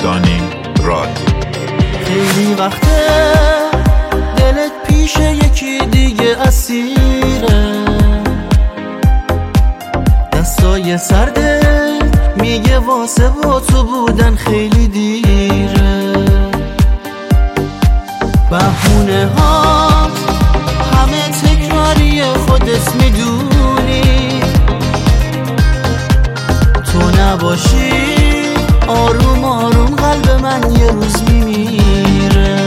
دانی راد. خیلی وقته دلت پیش یکی دیگه اسیره، دستای سردت میگه واسه با تو بودن خیلی دیره. بهونه ها همه تکراری خودت میدونی، تو نباشی آروم آروم قلب من یه روز میمیره.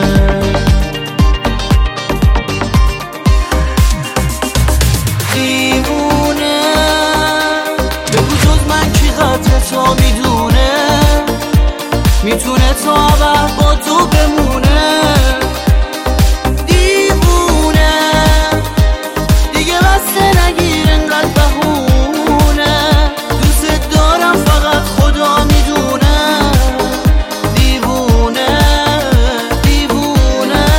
دیوونه بگو جز من کی قدر تو میدونه، میتونه تا ابد با تو بمونه. دیوونه دیگه بسته نگیر انقدر بهونه، دوست دارم فقط خدا میدونه. دیوونه دیوونه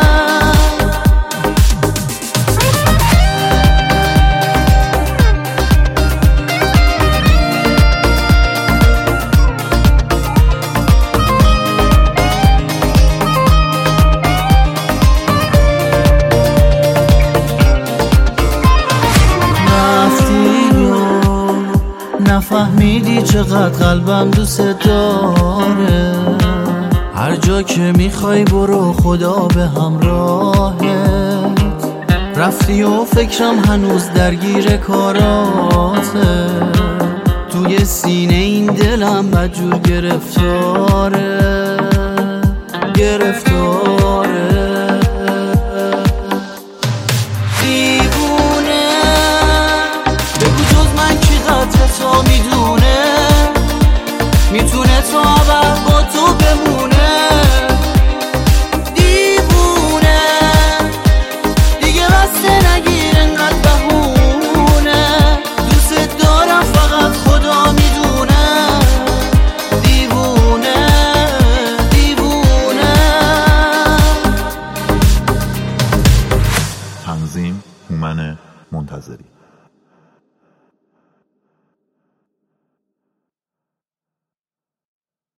نفهمیدی چقدر قلبم دوست داره، هر جا که میخوای برو خدا به همراهت. رفتی و فکرم هنوز درگیر کاراته، توی سینه این دلم بدجور گرفتاره گرفتاره. دیوونه بگو جز من کی قدر تو میدونه، میتونه تا ابد با تو بمونه. دیوونه دیگه بسته نگیر انقدر بهونه، دوست دارم فقط خدا میدونه. دیوونه دیوونه. تنظیم هومن منتظری.